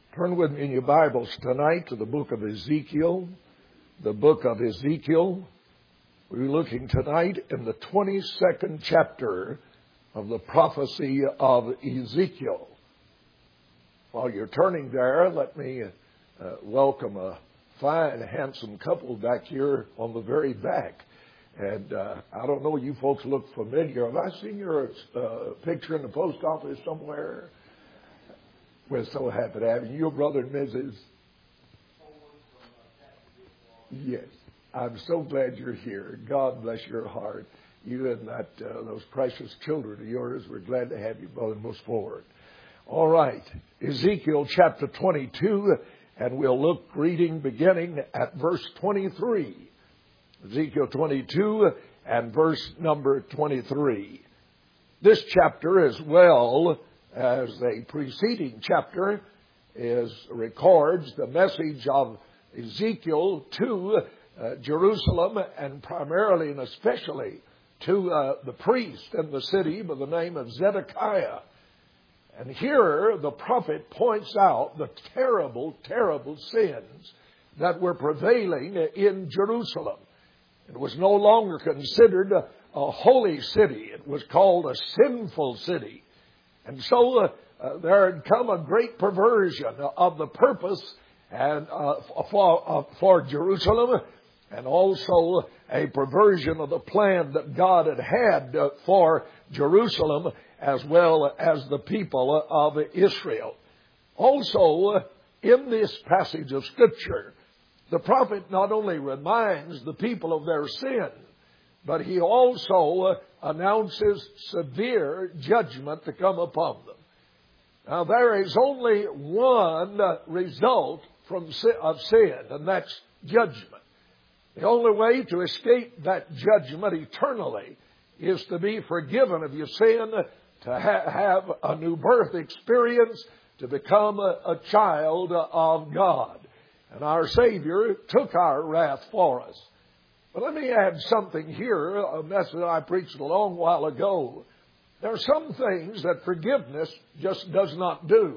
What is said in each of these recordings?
Turn with me in your Bibles tonight to the book of Ezekiel. The book of Ezekiel. We're looking tonight in the 22nd chapter of the prophecy of Ezekiel. While you're turning there, let me welcome a fine, handsome couple back here on the very back. And I don't know, you folks look familiar. Have I seen your picture in the post office somewhere? We're so happy to have you. Your brother and Mrs. Yes. I'm so glad you're here. God bless your heart. You and those precious children of yours. We're glad to have you, brother, most forward. All right. Ezekiel chapter 22, and we'll look reading beginning at verse 23. Ezekiel 22 and verse number 23. This chapter, as well as a preceding chapter, records the message of Ezekiel to Jerusalem, and primarily and especially to the priest in the city by the name of Zedekiah. And here the prophet points out the terrible, terrible sins that were prevailing in Jerusalem. It was no longer considered a holy city. It was called a sinful city. And so there had come a great perversion of the purpose and for Jerusalem, and also a perversion of the plan that God had for Jerusalem as well as the people of Israel. Also, in this passage of Scripture, the prophet not only reminds the people of their sin, but he also announces severe judgment to come upon them. Now, there is only one result of sin, and that's judgment. The only way to escape that judgment eternally is to be forgiven of your sin, to have a new birth experience, to become a child of God. And our Savior took our wrath for us. But let me add something here, a message I preached a long while ago. There are some things that forgiveness just does not do.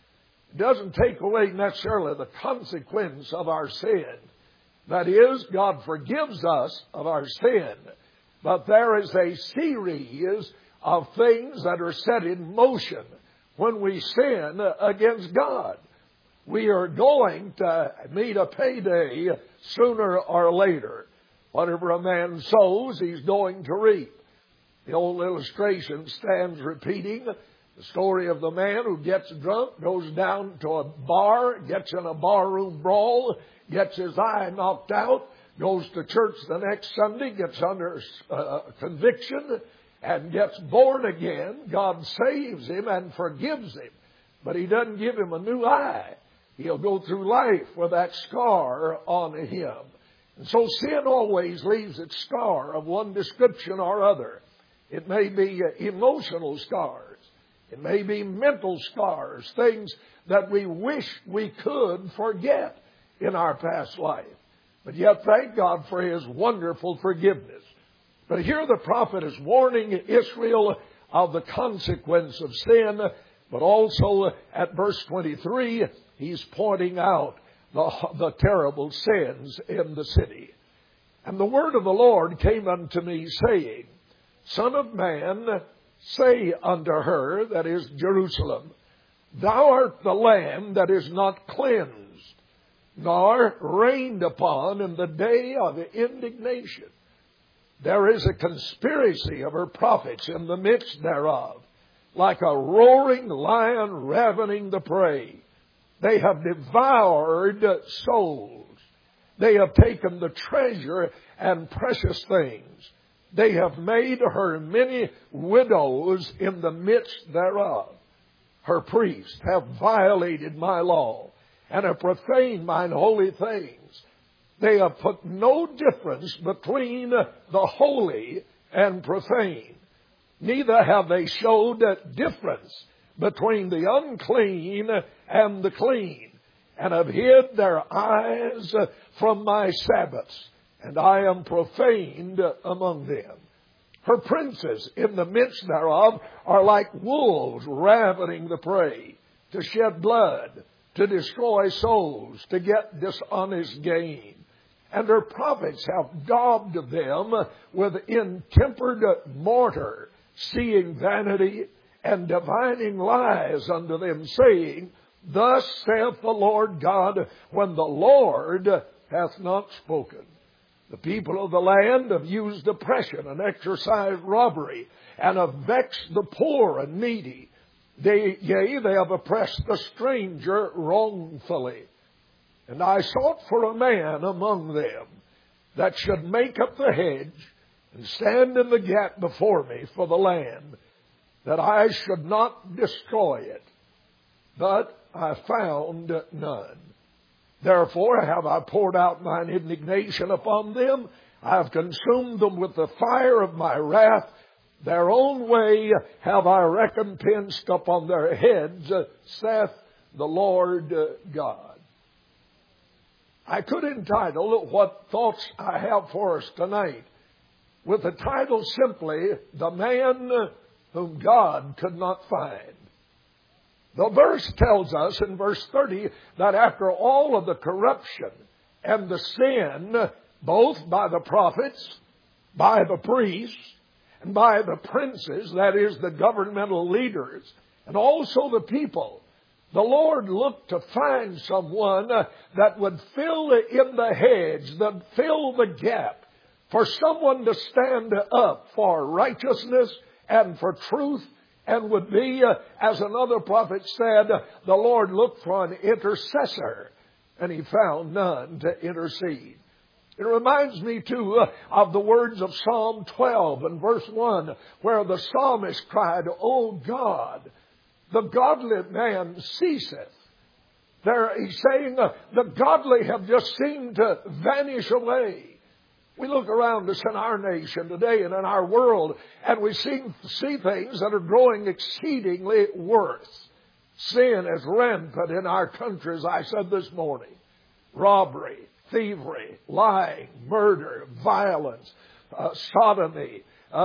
It doesn't take away necessarily the consequence of our sin. That is, God forgives us of our sin. But there is a series of things that are set in motion when we sin against God. We are going to meet a payday sooner or later. Whatever a man sows, he's going to reap. The old illustration stands repeating. The story of the man who gets drunk, goes down to a bar, gets in a barroom brawl, gets his eye knocked out, goes to church the next Sunday, gets under conviction, and gets born again. God saves him and forgives him, but He doesn't give him a new eye. He'll go through life with that scar on him. And so sin always leaves its scar of one description or other. It may be emotional scars. It may be mental scars, things that we wish we could forget in our past life. But yet, thank God for His wonderful forgiveness. But here the prophet is warning Israel of the consequence of sin, but also at verse 23, he's pointing out the terrible sins in the city. And the word of the Lord came unto me, saying, Son of man, say unto her, that is Jerusalem, Thou art the land that is not cleansed, nor rained upon in the day of indignation. There is a conspiracy of her prophets in the midst thereof, like a roaring lion ravening the prey. They have devoured souls. They have taken the treasure and precious things. They have made her many widows in the midst thereof. Her priests have violated my law and have profaned mine holy things. They have put no difference between the holy and profane. Neither have they showed difference between the unclean and the clean, and have hid their eyes from my Sabbaths, and I am profaned among them. Her princes in the midst thereof are like wolves ravening the prey, to shed blood, to destroy souls, to get dishonest gain. And their prophets have daubed them with intempered mortar, seeing vanity and divining lies unto them, saying, Thus saith the Lord God, when the Lord hath not spoken. The people of the land have used oppression and exercised robbery, and have vexed the poor and needy. They have oppressed the stranger wrongfully. And I sought for a man among them that should make up the hedge and stand in the gap before me for the land, that I should not destroy it. But I found none. Therefore have I poured out mine indignation upon them. I have consumed them with the fire of my wrath. Their own way have I recompensed upon their heads, saith the Lord God. I could entitle what thoughts I have for us tonight with the title simply, The Man Whom God Could Not Find. The verse tells us in verse 30 that after all of the corruption and the sin, both by the prophets, by the priests, and by the princes, that is, the governmental leaders, and also the people, the Lord looked to find someone that would fill in the hedge, that fill the gap, for someone to stand up for righteousness and for truth, and would be, as another prophet said, the Lord looked for an intercessor, and He found none to intercede. It reminds me, too, of the words of Psalm 12 and verse 1, where the psalmist cried, O God, the godly man ceaseth. There he's saying the godly have just seemed to vanish away. We look around us in our nation today and in our world, and we see things that are growing exceedingly worse. Sin is rampant in our country, as I said this morning. Robbery, thievery, lying, murder, violence, sodomy,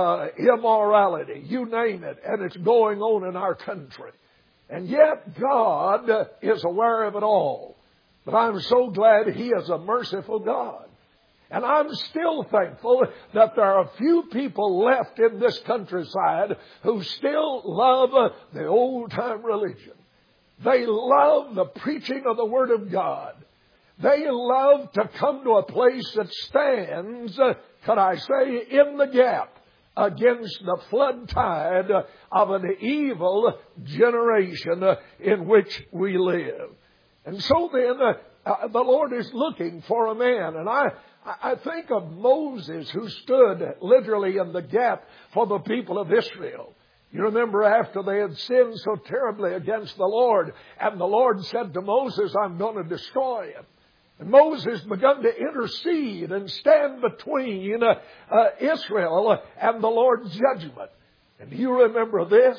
immorality, you name it, and it's going on in our country. And yet God is aware of it all. But I'm so glad He is a merciful God. And I'm still thankful that there are a few people left in this countryside who still love the old-time religion. They love the preaching of the Word of God. They love to come to a place that stands, could I say, in the gap against the flood tide of an evil generation in which we live. And so then, the Lord is looking for a man. And I think of Moses, who stood literally in the gap for the people of Israel. You remember after they had sinned so terribly against the Lord, and the Lord said to Moses, I'm going to destroy him. And Moses began to intercede and stand between Israel and the Lord's judgment. And do you remember this?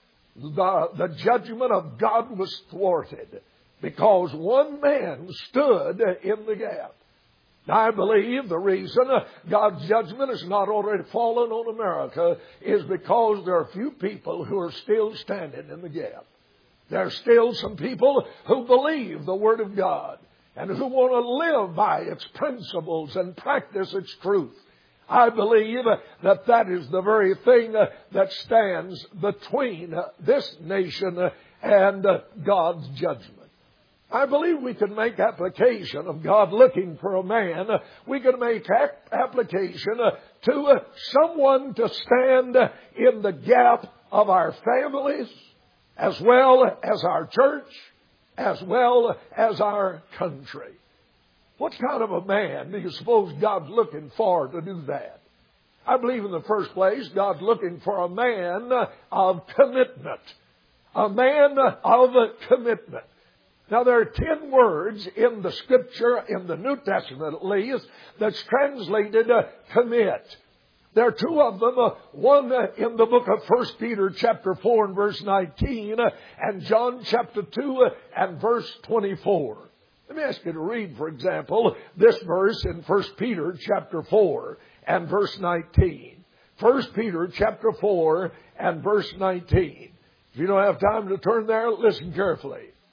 The judgment of God was thwarted because one man stood in the gap. Now, I believe the reason God's judgment has not already fallen on America is because there are few people who are still standing in the gap. There are still some people who believe the Word of God and who want to live by its principles and practice its truth. I believe that is the very thing that stands between this nation and God's judgment. I believe we can make application of God looking for a man. We can make application to someone to stand in the gap of our families, as well as our church, as well as our country. What kind of a man do you suppose God's looking for to do that? I believe in the first place, God's looking for a man of commitment. A man of commitment. Now, there are 10 words in the Scripture, in the New Testament at least, that's translated commit. There are 2 of them, one in the book of 1 Peter chapter 4 and verse 19, and John chapter 2 and verse 24. Let me ask you to read, for example, this verse in 1 Peter chapter 4 and verse 19. 1 Peter chapter 4 and verse 19. If you don't have time to turn there, listen carefully.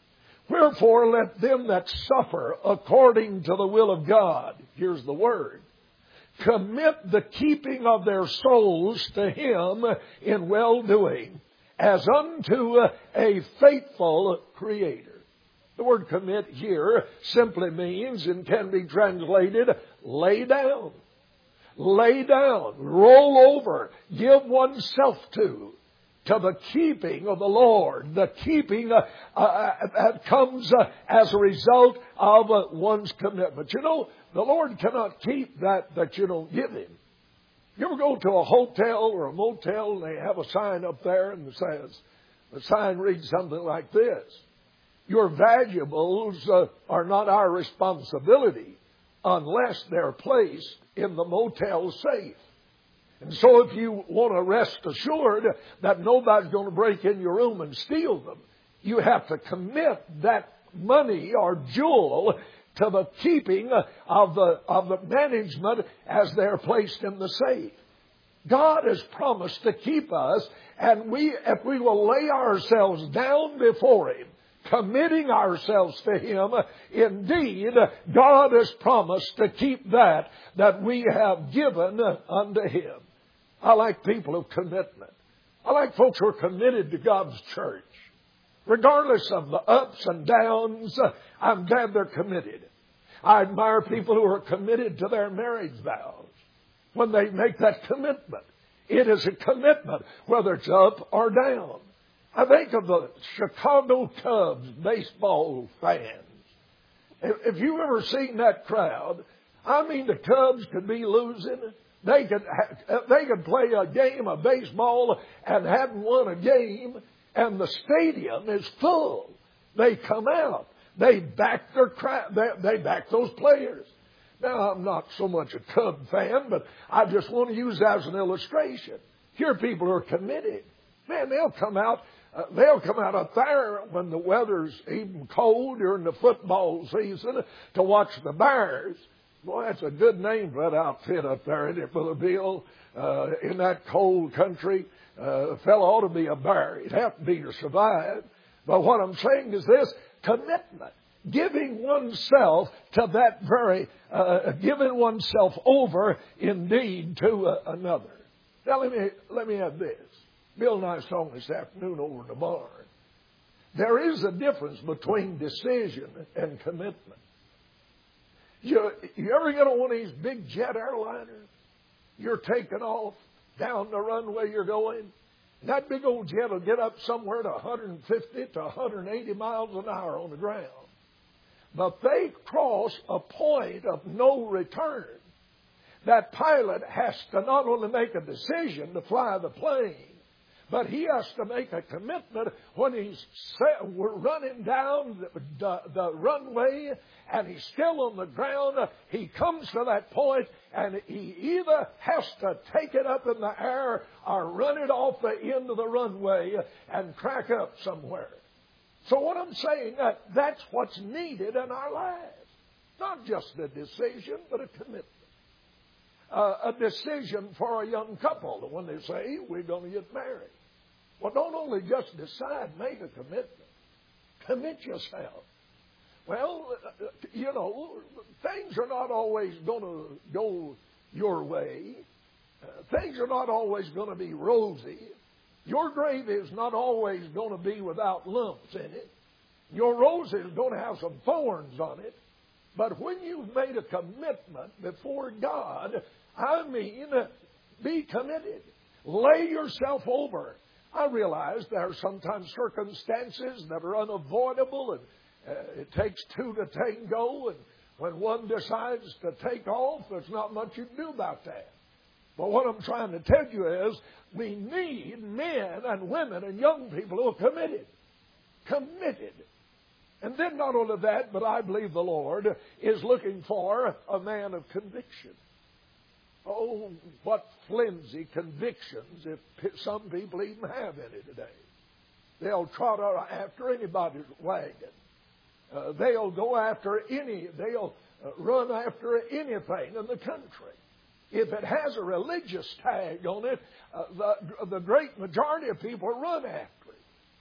Wherefore let them that suffer according to the will of God, here's the word, commit the keeping of their souls to Him in well-doing, as unto a faithful Creator. The word commit here simply means, and can be translated, lay down. Lay down, roll over, give oneself to the keeping of the Lord. The keeping that comes as a result of one's commitment. You know, the Lord cannot keep that you don't give Him. You ever go to a hotel or a motel and they have a sign up there and it says, the sign reads something like this: your valuables are not our responsibility unless they're placed in the motel safe. And so if you want to rest assured that nobody's going to break in your room and steal them, you have to commit that money or jewel to the keeping of the management as they're placed in the safe. God has promised to keep us, and if we will lay ourselves down before Him, committing ourselves to Him, indeed, God has promised to keep that we have given unto Him. I like people of commitment. I like folks who are committed to God's church. Regardless of the ups and downs, I'm glad they're committed. I admire people who are committed to their marriage vows. When they make that commitment, it is a commitment, whether it's up or down. I think of the Chicago Cubs baseball fans. If you've ever seen that crowd, I mean, the Cubs could be losing. They could play a game of baseball and hadn't won a game, and the stadium is full. They come out. They back their crowd. They back those players. Now, I'm not so much a Cub fan, but I just want to use that as an illustration. Here, people are committed. Man, they'll come out up there when the weather's even cold during the football season to watch the Bears. Boy, that's a good name for that outfit up there, isn't it, Brother Bill? In that cold country, a fellow ought to be a bear. He'd have to be to survive. But what I'm saying is this: commitment. Giving oneself to that very, giving oneself over indeed to another. Now let me add this. Bill and I saw this afternoon over in the barn. There is a difference between decision and commitment. You ever get on one of these big jet airliners? You're taking off down the runway you're going. That big old jet will get up somewhere to 150 to 180 miles an hour on the ground. But they cross a point of no return. That pilot has to not only make a decision to fly the plane, but he has to make a commitment when we're running down the runway and he's still on the ground. He comes to that point and he either has to take it up in the air or run it off the end of the runway and crack up somewhere. So what I'm saying, that's what's needed in our lives. Not just a decision, but a commitment. A decision for a young couple when they say, we're going to get married. Well, don't only just decide, make a commitment. Commit yourself. Well, you know, things are not always going to go your way. Things are not always going to be rosy. Your grave is not always going to be without lumps in it. Your rose is going to have some thorns on it. But when you've made a commitment before God, I mean, be committed. Lay yourself over. I realize there are sometimes circumstances that are unavoidable, and it takes two to tango, and when one decides to take off, there's not much you can do about that. But what I'm trying to tell you is we need men and women and young people who are committed. Committed. And then not only that, but I believe the Lord is looking for a man of conviction. Oh, what flimsy convictions if some people even have any today. They'll trot after anybody's wagon. They'll go after they'll run after anything in the country. If it has a religious tag on it, the great majority of people run after it.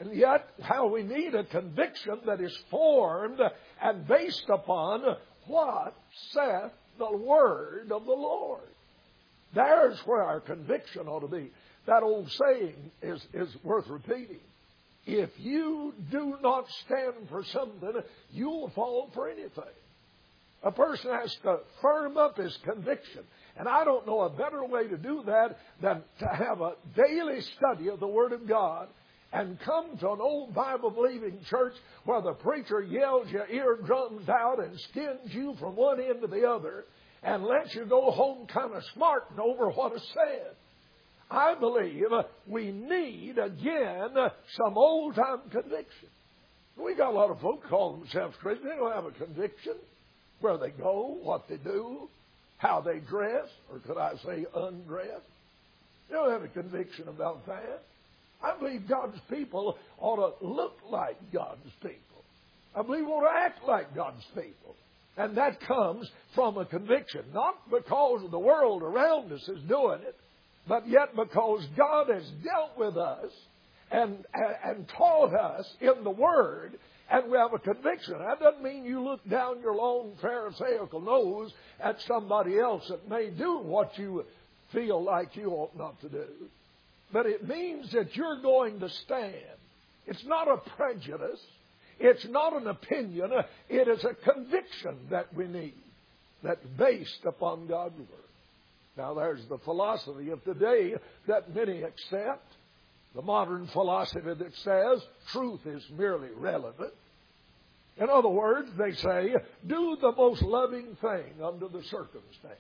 And yet, how we need a conviction that is formed and based upon what saith the Word of the Lord. There's where our conviction ought to be. That old saying is worth repeating. If you do not stand for something, you'll fall for anything. A person has to firm up his conviction. And I don't know a better way to do that than to have a daily study of the Word of God and come to an old Bible-believing church where the preacher yells your eardrums out and skins you from one end to the other and lets you go home kind of smarting over what is said. I believe we need, again, some old-time conviction. We got a lot of folk call themselves Christians. They don't have a conviction. Where they go, what they do, how they dress, or could I say undress. They don't have a conviction about that. I believe God's people ought to look like God's people. I believe we ought to act like God's people. And that comes from a conviction, not because the world around us is doing it, but yet because God has dealt with us and taught us in the Word, and we have a conviction. That doesn't mean you look down your long Pharisaical nose at somebody else that may do what you feel like you ought not to do. But it means that you're going to stand. It's not a prejudice. It's not an opinion. It is a conviction that we need that's based upon God's Word. Now, there's the philosophy of today that many accept. The modern philosophy that says truth is merely relevant. In other words, they say, do the most loving thing under the circumstance.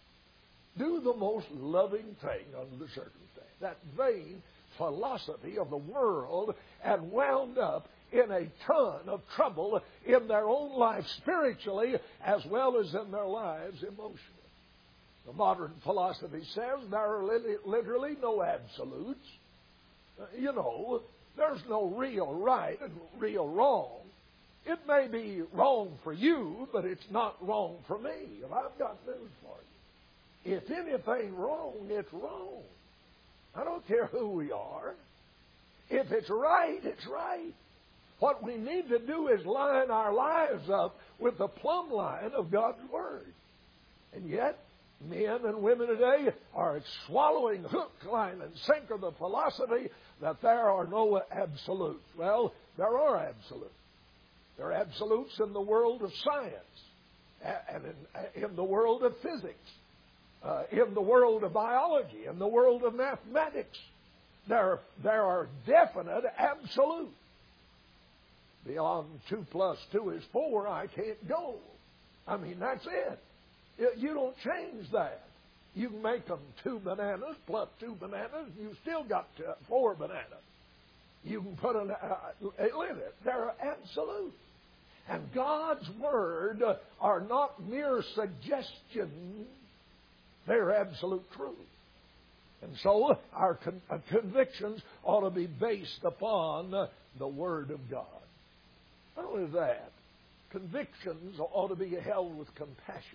Do the most loving thing under the circumstance. That vain philosophy of the world and wound up in a ton of trouble in their own life spiritually as well as in their lives emotionally. The modern philosophy says there are literally no absolutes. There's no real right and real wrong. It may be wrong for you, but it's not wrong for me. And I've got news for you. If anything's wrong, it's wrong. I don't care who we are. If it's right, it's right. What we need to do is line our lives up with the plumb line of God's Word. And yet, men and women today are swallowing hook, line, and sinker the philosophy that there are no absolutes. Well, there are absolutes. There are absolutes in the world of science, and in the world of physics, in the world of biology, in the world of mathematics. There are definite absolutes. Beyond 2 plus 2 is 4, I can't go. I mean, that's it. You don't change that. You can make them 2 bananas plus 2 bananas, and you still got 4 bananas. You can put in it. They're absolute. And God's Word are not mere suggestions. They're absolute truth. And so our convictions ought to be based upon the Word of God. Not only that, convictions ought to be held with compassion.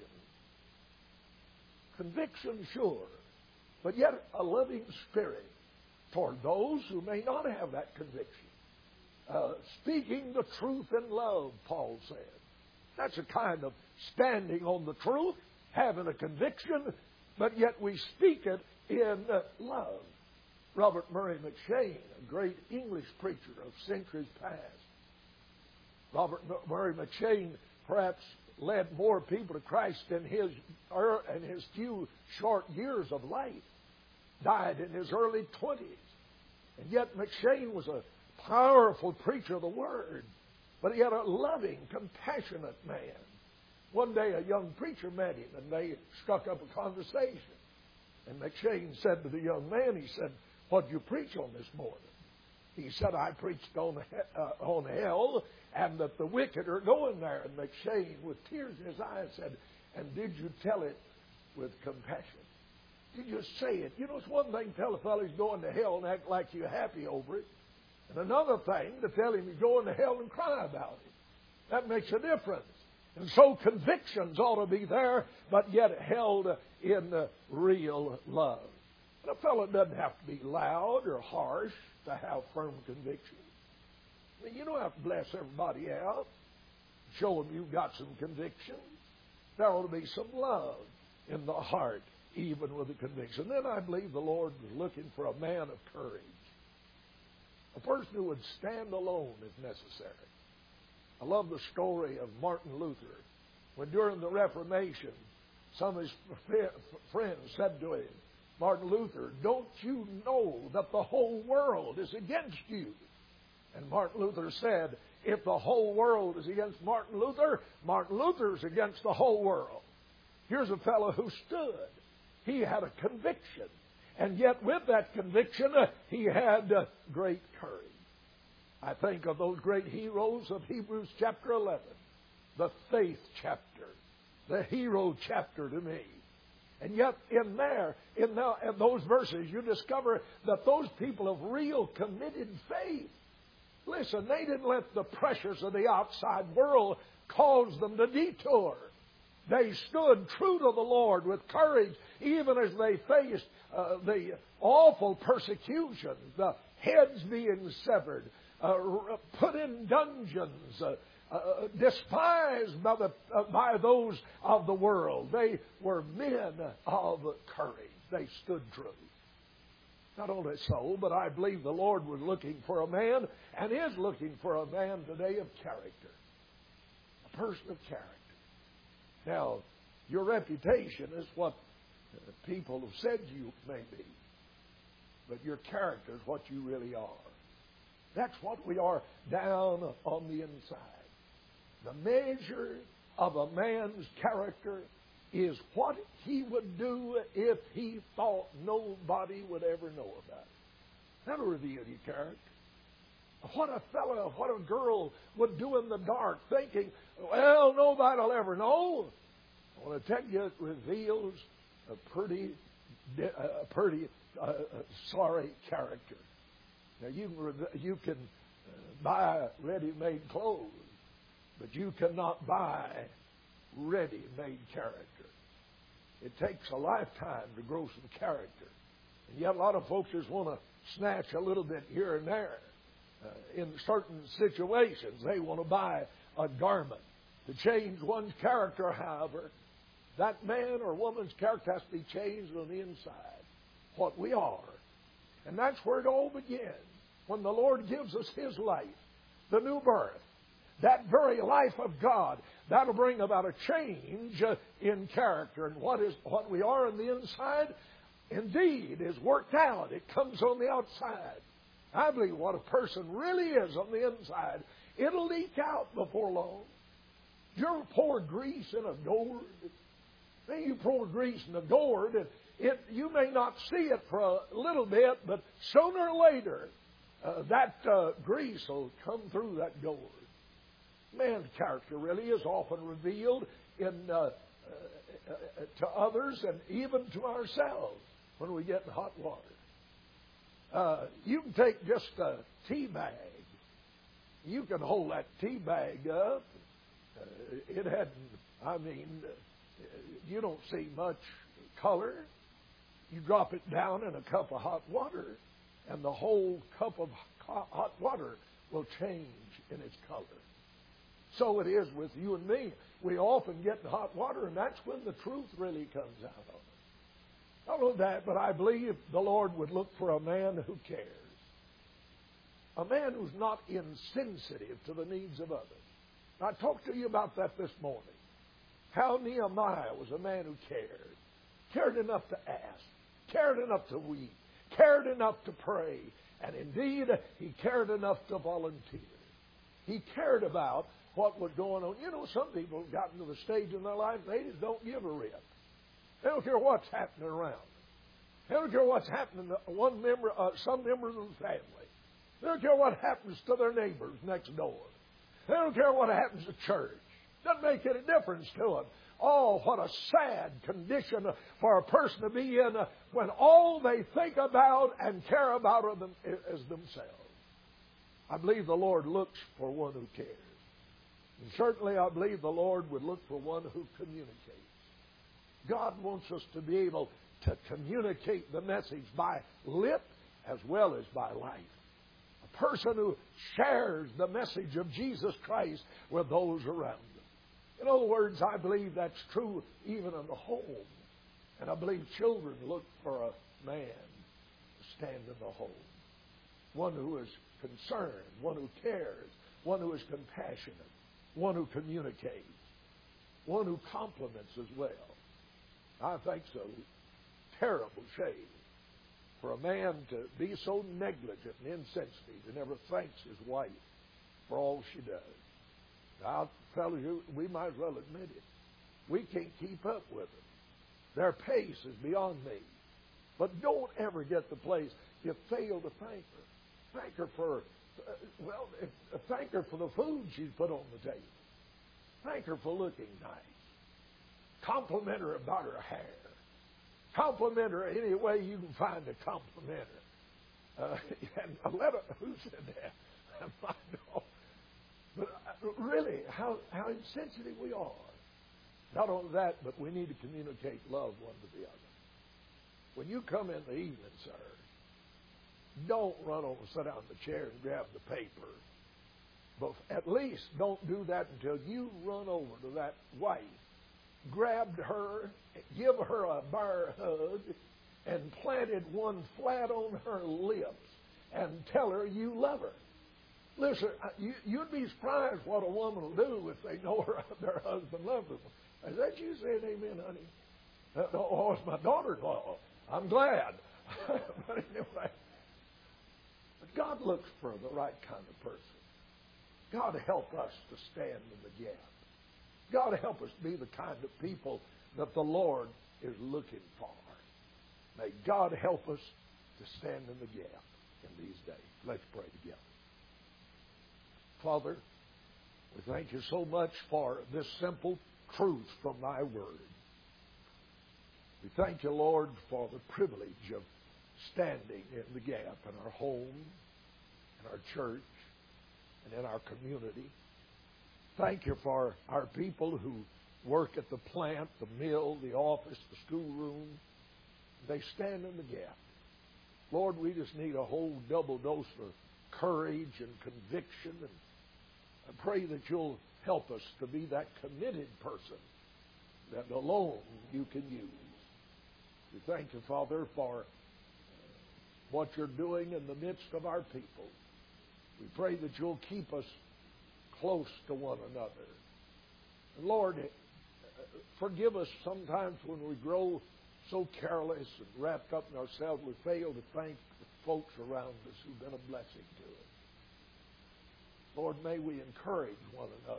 Conviction, sure, but yet a loving spirit toward those who may not have that conviction. Speaking the truth in love, Paul said. That's a kind of standing on the truth, having a conviction, but yet we speak it in love. Robert Murray McCheyne, a great English preacher of centuries past. Robert Murray McCheyne perhaps led more people to Christ in his few short years of life. Died in his early 20s. And yet McCheyne was a powerful preacher of the Word. But he had a loving, compassionate man. One day a young preacher met him and they struck up a conversation. And McCheyne said to the young man, he said, "What did you preach on this morning?" He said, "I preached on hell and that the wicked are going there." And McCheyne, with tears in his eyes, said, "And did you tell it with compassion? Did you say it? You know, it's one thing to tell a fellow he's going to hell and act like you're happy over it. And another thing to tell him he's going to hell and cry about it. That makes a difference. And so convictions ought to be there, but yet held in real love. And a fellow doesn't have to be loud or harsh to have firm conviction. I mean, you don't have to bless everybody out. Show them you've got some conviction. There ought to be some love in the heart, even with the conviction. Then I believe the Lord was looking for a man of courage. A person who would stand alone if necessary. I love the story of Martin Luther, when during the Reformation, some of his friends said to him, Martin Luther, don't you know that the whole world is against you? And Martin Luther said, if the whole world is against Martin Luther's against the whole world. Here's a fellow who stood. He had a conviction. And yet with that conviction, he had great courage. I think of those great heroes of Hebrews chapter 11, the faith chapter, the hero chapter to me. And yet in those verses, you discover that those people of real committed faith, listen, they didn't let the pressures of the outside world cause them to detour. They stood true to the Lord with courage, even as they faced the awful persecution, the heads being severed, put in dungeons, despised by those of the world. They were men of courage. They stood true. Not only so, but I believe the Lord was looking for a man, and is looking for a man today of character. A person of character. Now, your reputation is what people have said you may be. But your character is what you really are. That's what we are down on the inside. The measure of a man's character is what he would do if he thought nobody would ever know about it. That'll reveal your character. What a fellow, what a girl would do in the dark thinking, well, nobody will ever know. I want to tell you, it reveals a pretty sorry character. Now, you can buy ready-made clothes, but you cannot buy ready-made character. It takes a lifetime to grow some character. And yet a lot of folks just want to snatch a little bit here and there. In certain situations, they want to buy a garment. To change one's character, however, that man or woman's character has to be changed on the inside. What we are. And that's where it all begins. When the Lord gives us His life, the new birth, that very life of God, that'll bring about a change in character. And what we are on the inside, indeed, is worked out. It comes on the outside. I believe what a person really is on the inside, it'll leak out before long. You ever pour grease in a gourd? Then you pour grease in a gourd, and you may not see it for a little bit, but sooner or later, that grease will come through that gourd. Man's character really is often revealed to others and even to ourselves when we get in hot water. You can take just a tea bag. You can hold that tea bag up. You don't see much color. You drop it down in a cup of hot water, and the whole cup of hot water will change in its color. So it is with you and me. We often get in hot water, and that's when the truth really comes out of it. Not only that, but I believe the Lord would look for a man who cares. A man who's not insensitive to the needs of others. I talked to you about that this morning. How Nehemiah was a man who cared enough to ask, cared enough to weep, cared enough to pray, and indeed, he cared enough to volunteer. He cared about what was going on. You know, some people have gotten to the stage in their life, they just don't give a rip. They don't care what's happening around them. They don't care what's happening to some members of the family. They don't care what happens to their neighbors next door. They don't care what happens to church. Doesn't make any difference to them. Oh, what a sad condition for a person to be in when all they think about and care about is themselves. I believe the Lord looks for one who cares. And certainly I believe the Lord would look for one who communicates. God wants us to be able to communicate the message by lip as well as by life. A person who shares the message of Jesus Christ with those around them. In other words, I believe that's true even in the home. And I believe children look for a man to stand in the home. One who is concerned, one who cares, one who is compassionate, one who communicates, one who compliments as well. I think so. Terrible shame for a man to be so negligent and insensitive and never thanks his wife for all she does. Now, fellas, we might as well admit it. We can't keep up with them. Their pace is beyond me. But don't ever get the place you fail to thank her. Thank her for, thank her for the food she's put on the table. Thank her for looking nice. Compliment her about her hair. Compliment her any way you can find to compliment her. And let her, who said that? I know. But really, how insensitive we are. Not only that, but we need to communicate love one to the other. When you come in the evening, sir, don't run over and sit down in the chair and grab the paper. But at least don't do that until you run over to that wife, grabbed her, give her a bear hug, and planted one flat on her lips and tell her you love her. Listen, you'd be surprised what a woman will do if they know their husband loves them. Is that you saying amen, honey? Oh, it's my daughter-in-law. I'm glad. But anyway, God looks for the right kind of person. God help us to stand in the gap. God help us be the kind of people that the Lord is looking for. May God help us to stand in the gap in these days. Let's pray together. Father, we thank you so much for this simple truth from thy word. We thank you, Lord, for the privilege of standing in the gap in our home, in our church, and in our community. Thank you for our people who work at the plant, the mill, the office, the schoolroom. They stand in the gap. Lord, we just need a whole double dose of courage and conviction, and I pray that you'll help us to be that committed person that alone you can use. We thank you, Father, for what you're doing in the midst of our people. We pray that you'll keep us close to one another. And Lord, forgive us sometimes when we grow so careless and wrapped up in ourselves we fail to thank the folks around us who've been a blessing to us. Lord, may we encourage one another.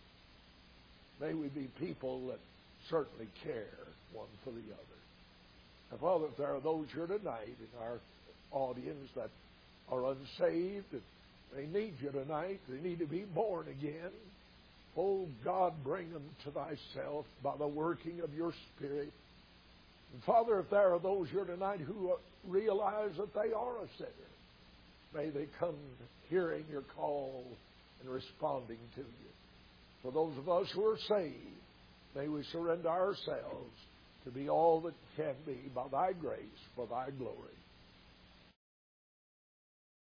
May we be people that certainly care one for the other. Now, Father, if there are those here tonight in our audience that are unsaved, and they need you tonight, they need to be born again, oh God, bring them to thyself by the working of your Spirit. And Father, if there are those here tonight who realize that they are a sinner, may they come hearing your call and responding to you. For those of us who are saved, may we surrender ourselves to be all that can be by thy grace for thy glory.